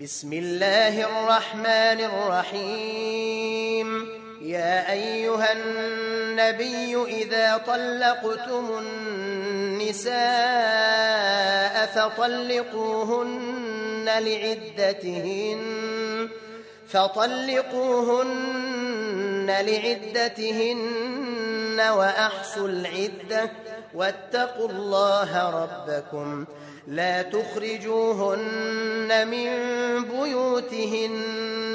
بسم الله الرحمن الرحيم. يا أيها النبي إذا طلقتم النساء فطلقوهن لعدتهن وأحصوا العدة واتقوا الله ربكم لا تخرجوهن من بيوتهن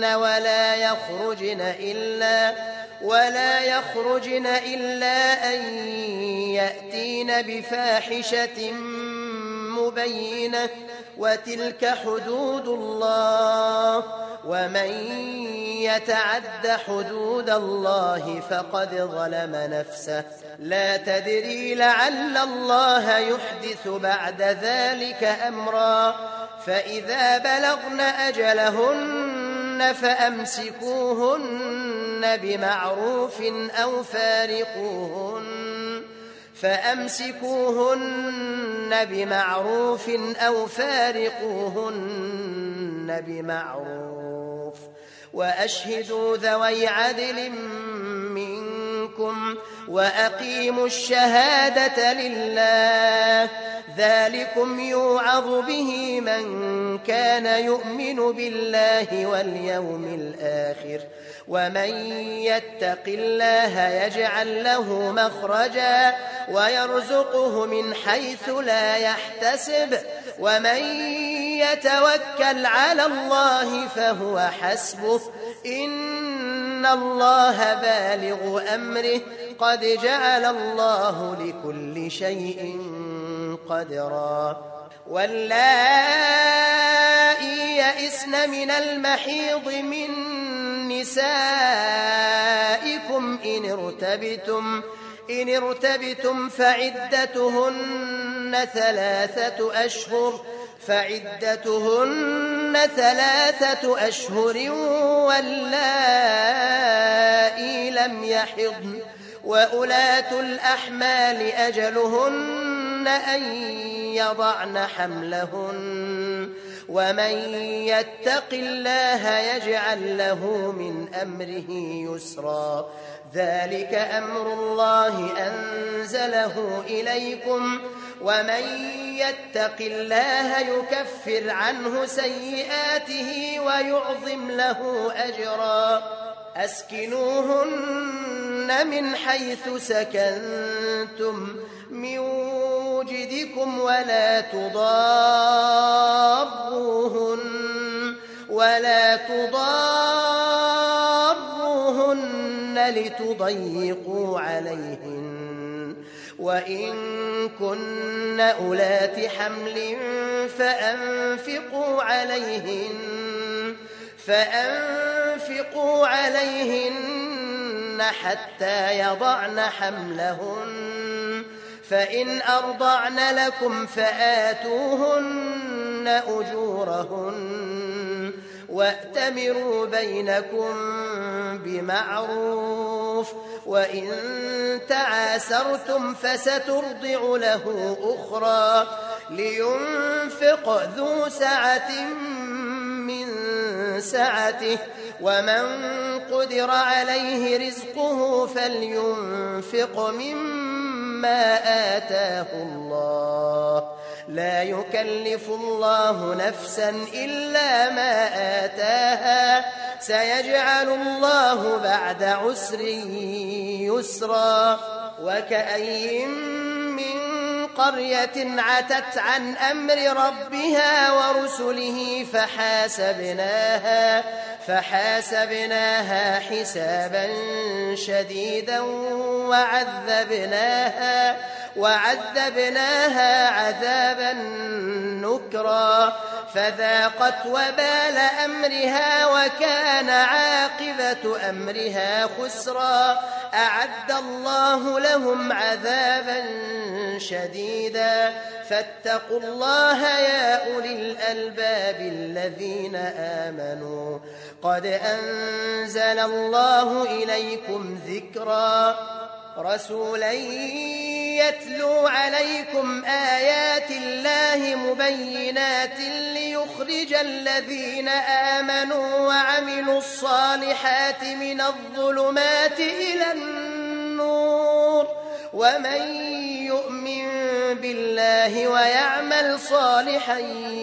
ولا يخرجن إلا أن يأتين بفاحشة مبينة وتلك حدود الله ومن يتعد حدود الله فقد ظلم نفسه لا تدري لعل الله يحدث بعد ذلك أمرا فإذا بلغن أجلهن فأمسكوهن بمعروف أو فارقوهن بمعروف وأشهدوا ذوي عدل منكم وأقيموا الشهادة لله ذلكم يوعظ به من كان يؤمن بالله واليوم الآخر ومن يتق الله يجعل له مخرجا ويرزقه من حيث لا يحتسب ومن يتوكل على الله فهو حسبه إن الله بالغ أمره قد جعل الله لكل شيء قدرا واللائي يئسن من المحيض من نسائكم إن ارتبتم فعدتهن 3 أشهر واللائي لم يحضن وأولاة الأحمال أجلهن أن يضعن حملهن ومن يتق الله يجعل له من أمره يسرا ذلك أمر الله أنزله إليكم ومن يتق الله يكفر عنه سيئاته ويعظم له أجرا أسكنوهن من حيث سكنتم من وجدكم ولا تضاروهن لتضيقوا عليهن وإن كن أولات حمل فأنفقوا عليهن حتى يضعن حملهن فإن أرضعن لكم فآتوهن أجورهن وأتمروا بينكم بمعروف وإن تعاسرتم فسترضع له أخرى لينفق ذو سعة من سعته ومن قدر عليه رزقه فلينفق مما آتاه الله لا يكلف الله نفسا إلا ما آتاها سيجعل الله بعد عسر يسرا وكأي من قرية عتت عن أمر ربها ورسله فحاسبناها حسابا شديدا وعذبناها عذابا نكرا فذاقت وبال أمرها وكان عاقبة أمرها خسرا أعد الله لهم عذابا شديدا فاتقوا الله يا أولي الألباب الذين آمنوا قد أنزل الله إليكم ذكرا رسولا يتلو عليكم آيات الله مبينات ليخرج الذين آمنوا وعملوا الصالحات من الظلمات إلى النور ومن يؤمن بالله ويعمل صالحا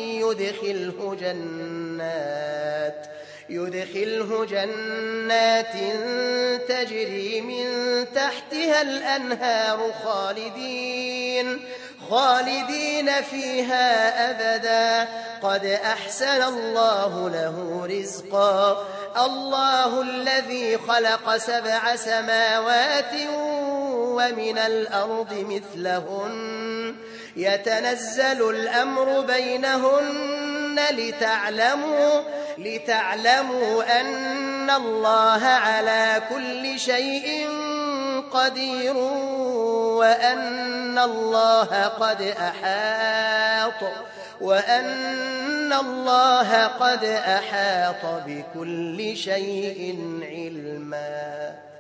يدخله جنات تجري من تحتها الأنهار خالدين فيها أبدا قد أحسن الله له رزقا الله الذي خلق 7 سماوات ومن الأرض مثلهن يتنزل الأمر بينهن لتعلموا أن الله على كل شيء قدير وأن الله قد أحاط بكل شيء علما.